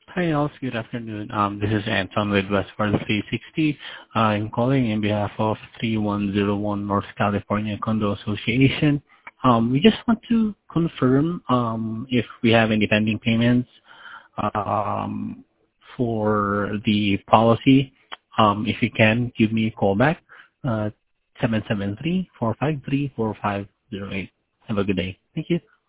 Hi, Alice. Good afternoon. This is Anton with Westford 360. I'm calling in behalf of 3101 North California Condo Association. We just want to confirm if we have any pending payments um, for the policy. If you can, give me a call back, 773-453-4508. Have a good day. Thank you.